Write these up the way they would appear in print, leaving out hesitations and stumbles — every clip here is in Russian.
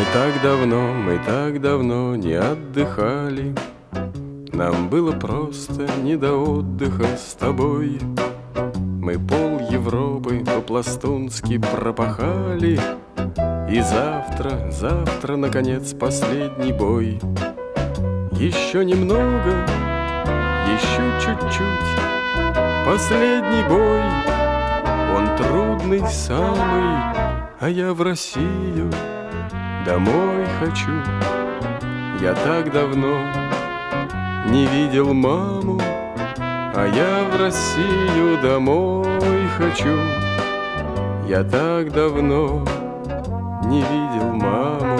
Мы так давно не отдыхали. Нам было просто не до отдыха с тобой. Мы пол Европы по-пластунски пропахали. И завтра, наконец, последний бой. Еще немного, еще чуть-чуть. Последний бой, он трудный самый, а я в Россию домой хочу. Я так давно не видел маму, а я в Россию домой хочу. Я так давно не видел маму.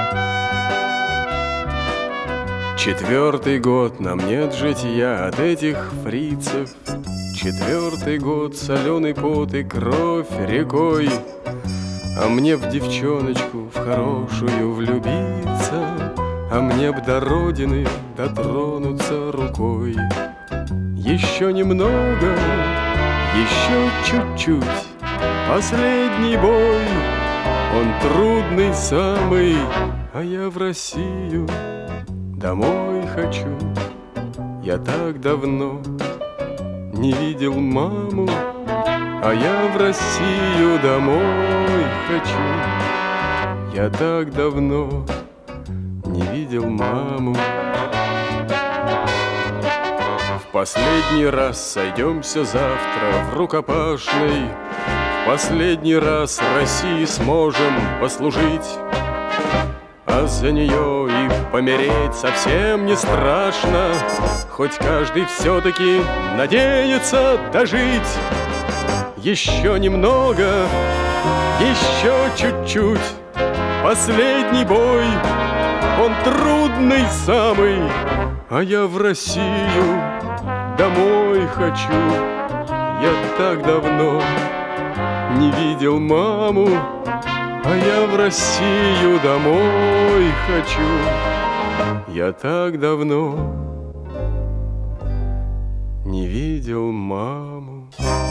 4-й год нам нет житья от этих фрицев. 4-й год соленый пот и кровь рекой. А мне б девчоночку в хорошую влюбиться, а мне б до родины дотронуться рукой. Еще немного, еще чуть-чуть. Последний бой, он трудный самый, а я в Россию домой хочу. Я так давно не видел маму, а я в Россию домой хочу. Я так давно не видел маму. В последний раз сойдемся завтра в рукопашной. В последний раз России сможем послужить. А за нее и помереть совсем не страшно. Хоть каждый все-таки надеется дожить. Еще немного, еще чуть-чуть. Последний бой, он трудный самый, а я в Россию домой хочу. Я так давно не видел маму, а я в Россию домой хочу. Я так давно не видел маму.